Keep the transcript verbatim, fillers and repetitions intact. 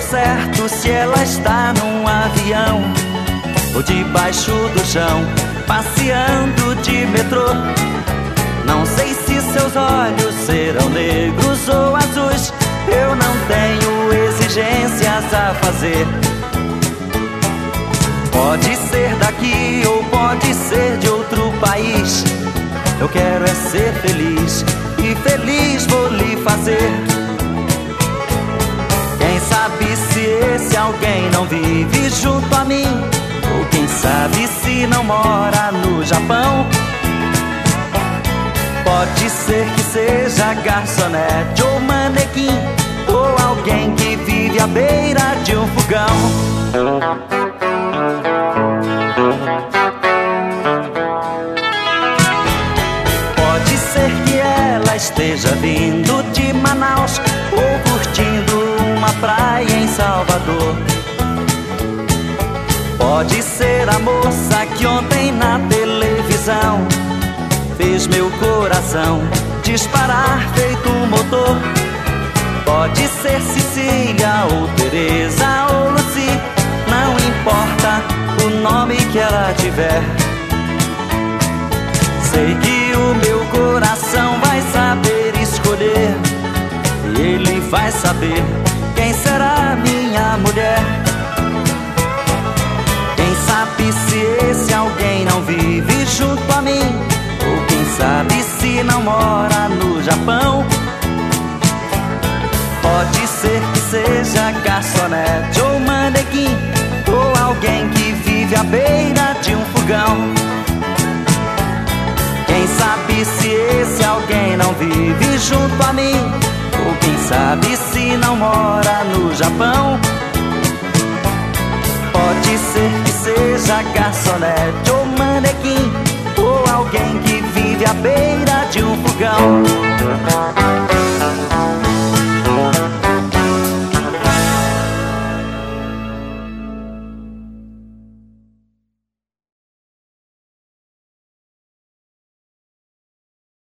ao certo se ela está num avião ou debaixo do chão, passeando de metrô. Não sei se seus olhos serão negros ou azuis, eu não tenho exigências a fazer. Pode ser daqui ou pode ser de outro país, eu quero é ser feliz e feliz vou lhe fazer. Quem sabe se esse alguém não vive junto a mim, ou quem sabe se não mora no Japão. Pode ser que seja garçonete ou manequim, ou alguém que vive à beira de um fogão. Pode ser que ela esteja vindo de Manaus ou curtindo uma praia em Salvador. Pode ser a moça que ontem na televisão fez meu coração disparar feito um motor. Pode ser Cecília ou Teresa ou Lucy, não importa o nome que ela tiver. Sei que o meu coração vai saber escolher, e ele vai saber quem será minha mulher. Quem sabe se esse alguém não vive junto a mim, ou quem sabe se não mora no Japão. Pode ser que seja garçonete ou manequim, ou alguém que vive à beira de um fogão. Quem sabe se esse alguém não vive junto a mim, ou quem sabe se não mora no Japão. Pode ser que seja garçonete ou manequim, ou alguém que vive à beira de um fogão.